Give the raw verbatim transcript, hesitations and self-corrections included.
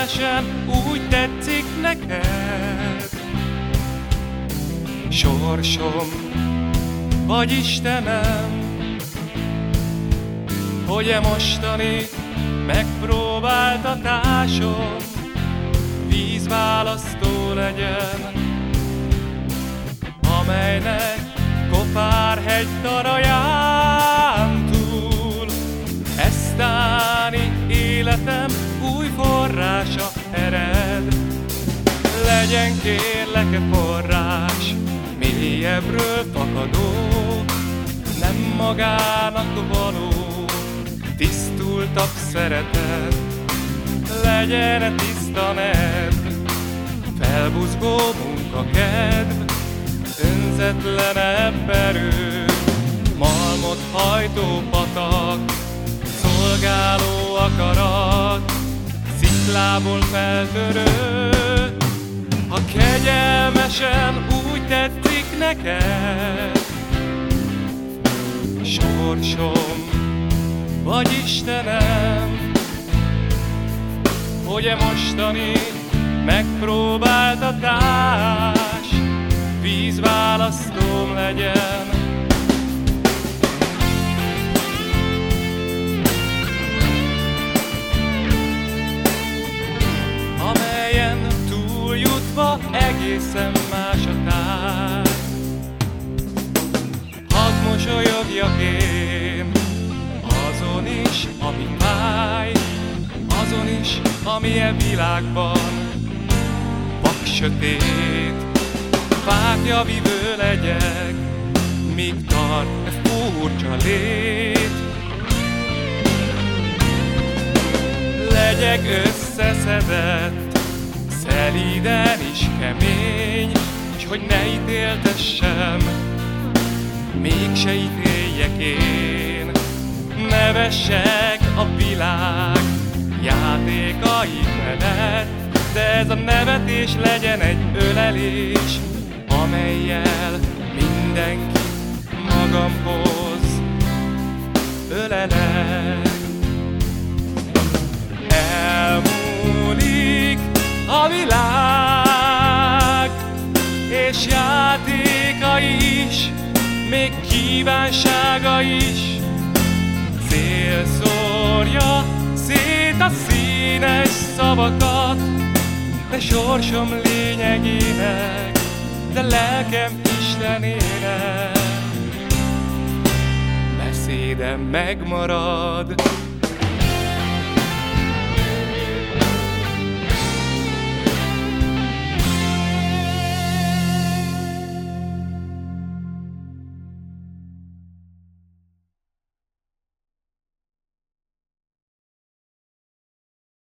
kegyelmesen úgy tetszik neked. Sorsom vagy Istenem, hogy e mostani megpróbáltatásom vízválasztó legyen, amelynek Kopárhegy taraján túl eztáni életem új forrása ered. Legyen kérlek e forrás mélyebbről fakadó, nem magának való, tisztultabb szeretet. Legyen e tiszta nedv, felbuzgó munkakedv, önzetlenebb erő, malmot hajtó patak, szolgáló akarat, sziklából feltörő. Ha kegyelmesen úgy tetszik neked, sorsom vagy Istenem, hogy e mostani megpróbáltatás vízválasztóm legyen. Amelyen túljutva egészen más a tár. Hadd mosolyogjak én azon is, ami fáj, azon is, ami e világban vaksötét. Fákja vívő legyek, míg tart e furcsa lét. Legyek összeszedett, szelíden is kemény, s hogy ne ítéltessem, mégse ítéljek én. Ne vessek a világ játékai felett, de ez a nevetés legyen egy ölelés, amellyel mindenki magamhoz ölelek. Elmúlik a világ, és játéka is, még kívánsága is. Szél szórja szét a színes szavakat, de sorsom lényegének, de lelkem Istenének beszédem megmarad.